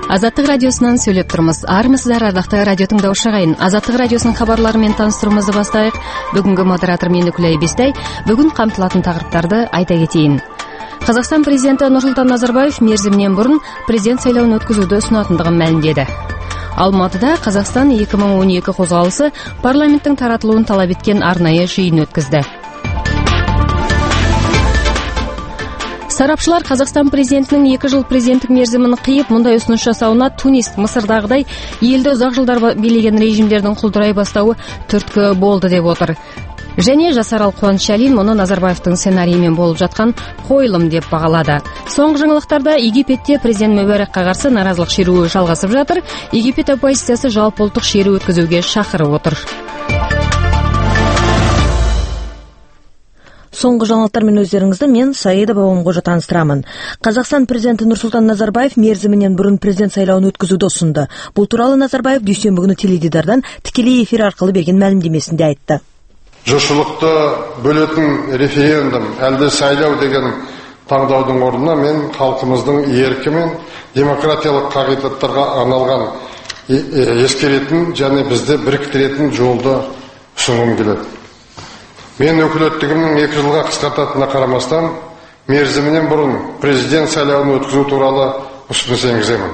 Азаттык радиосунан сүйлөп турмуз. Армысыздар, ардактуу радио тыңдоочу агайын. Азаттык радиосунун кабарлары менен тааныштырууубузду баштайык. Бүгүнкү модератор мен Үкүлөй Бистай. Бүгүн камтылатын тагырыптарды айта кетейин. Казакстан президенти Нурсултан Назарбаев мерзиминен мурун президент шайлоонун өткөзүүдө сунатындыгын маалимдеди. Алматыда Казакстан 2012 козголуусу парламенттин таратылуун талап эткен арнайы жыйын өткөздү. Сарапчылар Казакстан президентинин 2 жыл президенттик мерзимин кыйып, мындай усунуш жасауна Тунис, Мысырдагыдай элди узак жылдар бийлеген режимдердин кулдурай баштабы түрткү болду деп отур. Және Жасарал Кубанычалиев муну Назарбаевдин сценарийи менен болуп жаткан коюлум деп багалады. Соңку жаңылыктарда Египетте президент Мүбаракка каршы наразылык шерүү жалгасып жатыр. Египет оппозициясы жалпы улуттук шерүү өткөзүүгө шакырып отур. Соңғы жаңалықтар мен өздеріңізді мен Саида Бабамқожа таныстырамын. Қазақстан президенті Нурсултан Назарбаев мерзімінен бұрын президент сайлауын өткізуді ұсынды. Бұл туралы Назарбаев дүйсенбі күні теледидардан тікелей эфир арқылы берген мәлімдемесінде айтты. Жұртшылықты бөлетін референдум, әлде сайлау деген таңдаудың орнына мен халқымыздың еркі мен демократиялық қағидаттарға арналған ескеретін және бізді біріктіретін жолды ұсынғым келеді. Мен өкілеттігімнің 2 жылға қысқартатынына қарамастан, мерзімінен бұрын президент сайлауын өткізу туралы ұсыныс енгіземін.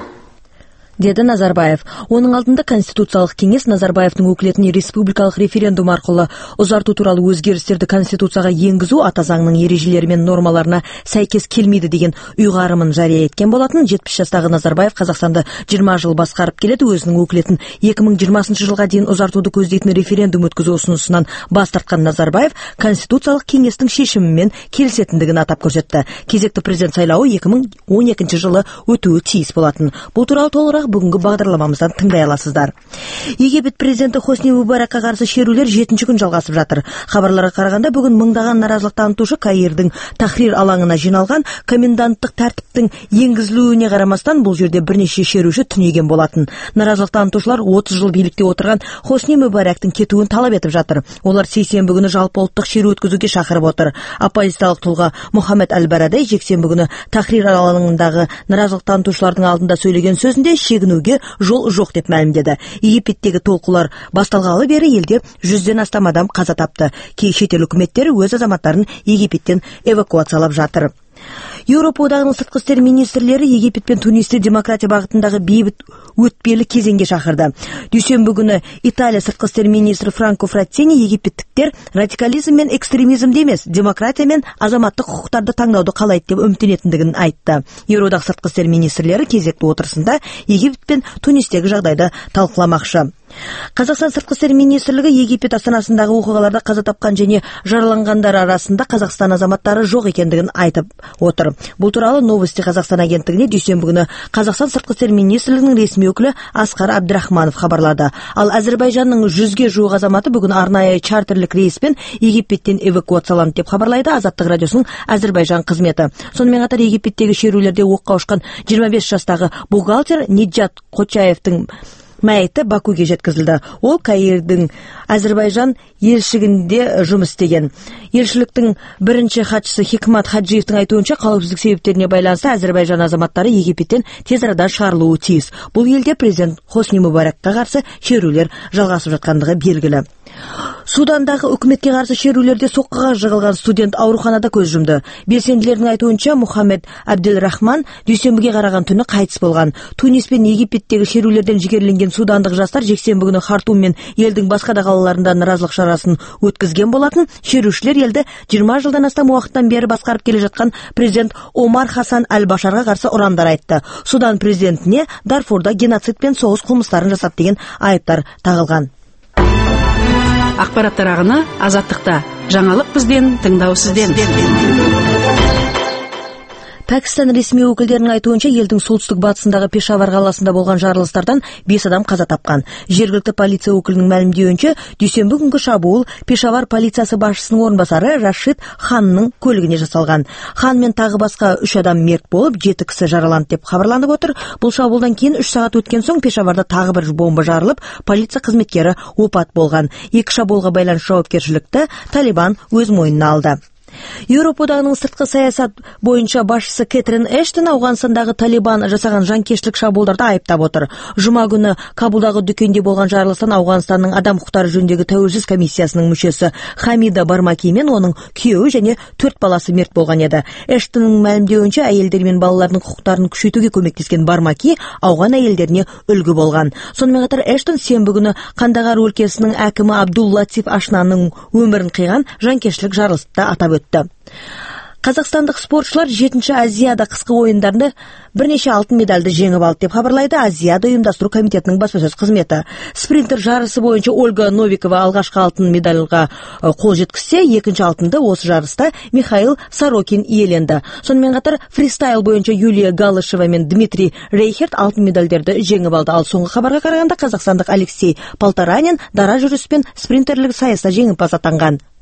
Деді Назарбаев. Оның алдында Конституциялық кеңес Назарбаевтың өкілетін республикалық референдум арқылы ұзарту туралы өзгерістерді Конституцияға енгізу ата заңның ережелері мен нормаларына сәйкес келмейді деген ұйғарымын жария еткен болатын. 70 жастағы Назарбаев Қазақстанды 20 жыл басқарып келеді. Өзінің өкілетін 2020 жылға дейін ұзартуды көздейтін референдум өткізу ұсынысынан бас тартқан Назарбаев Конституциялық кеңестің шешімімен келісетіндігін атап көрсетті. Кезекті президент сайлауы 2012 жылы өтуі тиіс болатын. Бұл туралы толығырақ бүгінгі бағдарламамыздан тыңдай аласыздар. Египет президенті Хосни Мүбаракка қарсы шерулер 7-ші күн жалғасып жатыр. Хабарларға қарағанда бүгін мыңдаған наразылық танытушы Каирдің Тахрир алаңына жиналған. Коменданттық тәртіптің енгізілуіне қарамастан бұл жерде бірнеше шеруші түнеген болатын. Наразылық танытушылар 30 жыл билікте отырған Хосни Мүбарактың кетуін талап етіп жатыр. Олар сейсенбі күні жалпы ұлттық шеру өткізуге шақырып отыр. Оппозициялық тұлға Мухаммед Аль-Барадай жексенбі күні Тахрир алаңындағы наразылық танытушылардың алдында сөйлеген сөзінде шегінуге жол жоқ деп мәлімдеді. Египеттегі толқулар басталғалы бері елде 100-ден астам адам қаза тапты. Кей шетел үкіметтері өз азаматтарын Египеттен эвакуациялап жатыр. Еуропа одағының сыртқы істер министрлері Египет пен Тунисте демократия бағытындағы бейбіт өтпелі кезеңге шақырды. Дүйсенбі күні Италия сыртқы істер министрі Франко Фраттини египеттіктер радикализм мен экстремизмде емес, демократия мен азаматтық құқықтарды таңдауды қалайды деп үміттенетіндігін айтты. Еуроодақ сыртқы істер министрлері кезекті отырысында Египет пен Тунистегі жағдайды талқыламақшы. Қазақстан сыртқы істер министрлігі Египет астанасындағы оқиғаларда қаза тапқан және жараланғандар арасында Қазақстан азаматтары жоқ екендігін айтып отыр. Бұл туралы Новости Қазақстан агенттігіне дүйсенбі күні Қазақстан сыртқы істер министрлігінің ресми өкілі Асқар Абдрахманов хабарлады. Ал Әзербайжанның 100-ге жуық азаматы бүгін арнайы чартерлік рейспен Египеттен эвакуацияланды деп хабарлайды Азаттық радиосының Әзербайжан қызметі. Сонымен қатар Египеттегі шерулерде оққа ұшқан 25 жастағы бухгалтер Ниджат Қочаевтың мәйіті Бакуге жеткізілді. Ол Каирдің Әзербайжан елшілігінде жұмыс істеген. Елшіліктің бірінші хатшысы Хикмат Хаджиевтің айтуынша қауіпсіздік себептеріне байланысты Әзербайжан азаматтары Египеттен тез арада шығарылуы тиіс. Бұл елде президент Хосни Мүбаракқа қарсы шерулер жалғасып жатқандығы белгілі. Судандағы үкіметке қарсы шерулерде соққыға жығылған студент ауруханада көз жұмды. Белсенділердің айтуынша Мухаммед Абделрахман дүйсенбіге қараған түні қайтыс болған. Тунис пен Египеттегі шерулерден жігерленген судандық жастар жексенбі күні Хартум мен елдің басқа да қалаларында наразылық шарасын өткізген болатын. Шерушілер елді 20 жылдан астам уақыттан бері басқарып келе жатқан президент Омар Хасан Аль-Башарға қарсы ұрандар айтты. Судан президентіне Дарфурда геноцид пен соғыс қылмыстарын жасап деген айыптар тағылған. Ақпараттар ағыны Азаттықта. Жаңалық бізден, тыңдау сізден. Пәкістан ресми өкілдерінің айтуынша елдің солтүстік батысындағы Пешавар қаласында болған жарылыстардан 5 адам қаза тапқан. Жергілікті полиция өкілінің мәлімдеуінше, дүйсенбі күнгі шабуыл Пешавар полициясы басшысының орынбасары Рашид Ханның көлігіне жасалған. Хан мен тағы басқа 3 адам мерт болып, 7 кісі жараланды деп хабарланып отыр. Бұл шабуылдан кейін 3 сағат өткен соң Пешаварда тағы бір бомба жарылып, полиция қызметкері опат болған. 2 шабуылға байланысты жауапкершілікті Талибан өз мойнына алды. Еуропа одағының сыртқы саясат бойынша басшысы Кэтрин Эштон Ауғанстандағы Талибан жасаған жанкештілік шабуылдарды айыптап отыр. Жұма күні Кабулдағы дүкенде болған жарылыстан Ауғанстанның адам құқықтары жөніндегі тәуелсіз комиссиясының мүшесі Хамида Бармаки мен оның күйеуі және 4 баласы мерт болған еді. Эштонның мәлімдеуінше әйелдер мен балалардың құқықтарын күшейтуге көмектескен Бармаки ауған әйелдеріне үлгі болған. Сонымен қатар Эштон сенбі күні Қандағар өлкесінің әкімі Абдул Латиф Ашнаның өмірін қиған жанкештілік жарылысты атап өтті. Қазақстандық спортшылар 7-ші Азияда қысқы ойындарында бірнеше алтын медальды жеңіп алды деп хабарлайды Азияда ұйымдастыру комитетінің баспасөз қызметі. Спринтер жарысы бойынша Ольга Новикова алғашқы алтын медальға қол жеткізсе, екінші алтынды осы жарыста Михаил Сорокин иеленді. Сонымен қатар фристайл бойынша Юлия Галышева мен Дмитрий Рейхерт алтын медальдерді жеңіп алды. Ал соңғы хабарға қарағанда қазақстандық Алексей Полторанин дара жүріс пен спринтерлік сайыста жеңімпаз атанған.